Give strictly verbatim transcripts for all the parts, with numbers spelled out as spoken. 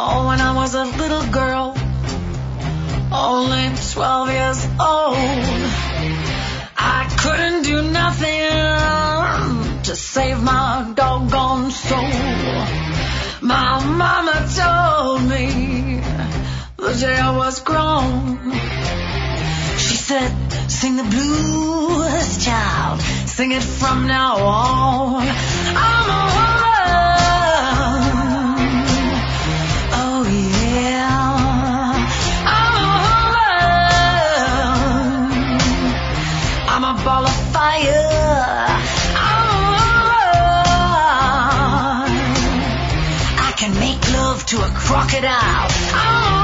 Oh, when I was a little girl, only twelve years old, I couldn't do nothing to save my doggone soul. My mama told me the day I was grown. She said, sing the blues, child, sing it from now on. I'm a woman, oh yeah, I'm a woman, I'm a ball of fire, I'm a woman, I can make love to a crocodile, I'm a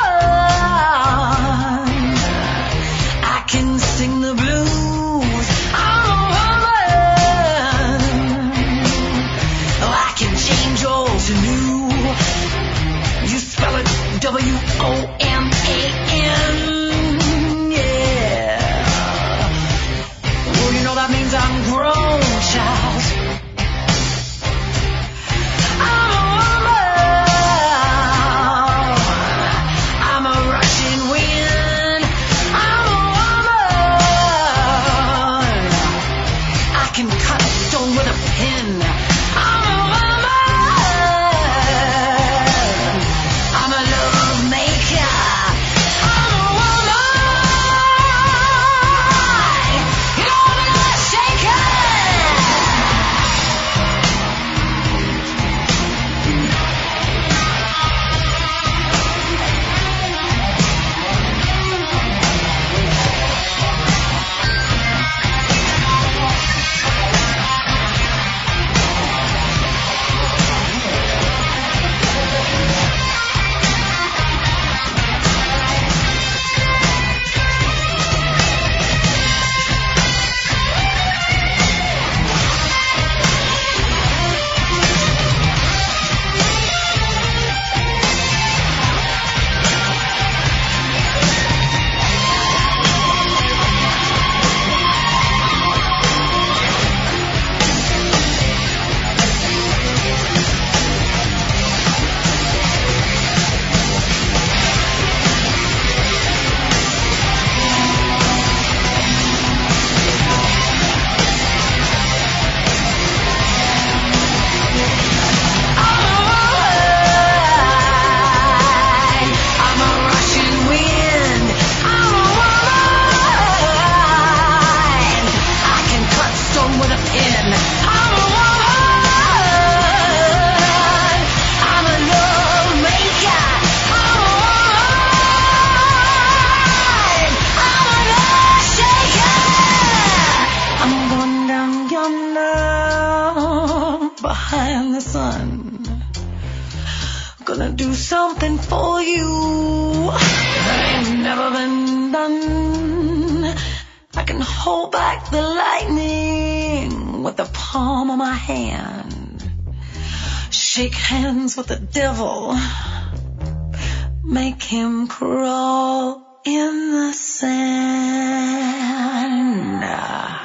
woman, I can sing the blues, I'm a woman, oh, I can change old to new, you spell it W O M A N, yeah, well, you know that means I'm grown, child, I'm a woman, I'm a rushing wind, I'm a woman, I can cut a stone with a pin, I'm a woman, I'm a love maker, I'm a woman, you're the shaker. I'm a rushing wind, I'm a woman, I can cut stone with a pin, I'm a woman, I'm a love maker, I'm a woman, I'm a love shaker. I'm going down yonder behind the sun, gonna do something for you that ain't never been done. I can hold back the lightning with the palm of my hand, shake hands with the devil, make him crawl in the sand.